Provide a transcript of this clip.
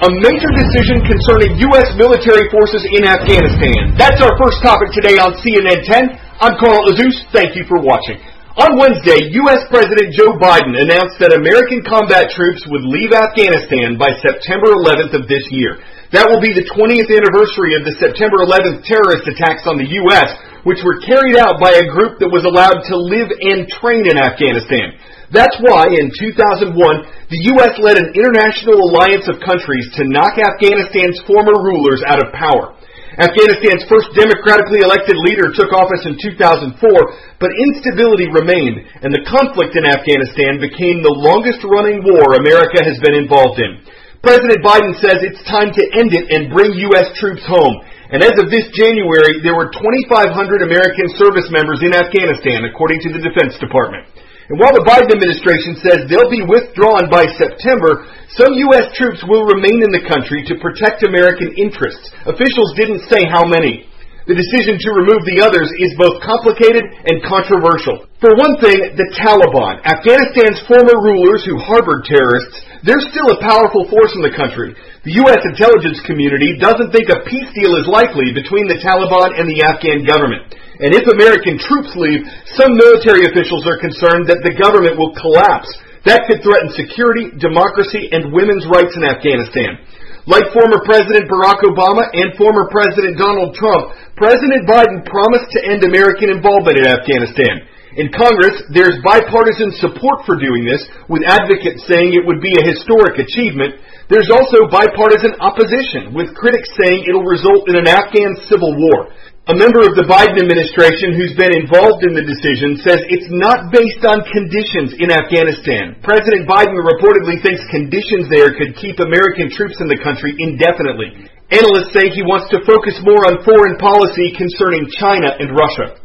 A major decision concerning U.S. military forces in Afghanistan. That's our first topic today on CNN 10. I'm Carl Azuz. Thank you for watching. On Wednesday, U.S. President Joe Biden announced that American combat troops would leave Afghanistan by September 11th of this year. That will be the 20th anniversary of the September 11th terrorist attacks on the U.S., which were carried out by a group that was allowed to live and train in Afghanistan. That's why, in 2001, the U.S. led an international alliance of countries to knock Afghanistan's former rulers out of power. Afghanistan's first democratically elected leader took office in 2004, but instability remained, and the conflict in Afghanistan became the longest-running war America has been involved in. President Biden says it's time to end it and bring U.S. troops home. And as of this January, there were 2,500 American service members in Afghanistan, according to the Defense Department. And while the Biden administration says they'll be withdrawn by September, some U.S. troops will remain in the country to protect American interests. Officials didn't say how many. The decision to remove the others is both complicated and controversial. For one thing, the Taliban, Afghanistan's former rulers who harbored terrorists, they're still a powerful force in the country. The U.S. intelligence community doesn't think a peace deal is likely between the Taliban and the Afghan government. And if American troops leave, some military officials are concerned that the government will collapse. That could threaten security, democracy, and women's rights in Afghanistan. Like former President Barack Obama and former President Donald Trump, President Biden promised to end American involvement in Afghanistan. In Congress, there's bipartisan support for doing this, with advocates saying it would be a historic achievement. There's also bipartisan opposition, with critics saying it'll result in an Afghan civil war. A member of the Biden administration who's been involved in the decision says it's not based on conditions in Afghanistan. President Biden reportedly thinks conditions there could keep American troops in the country indefinitely. Analysts say he wants to focus more on foreign policy concerning China and Russia.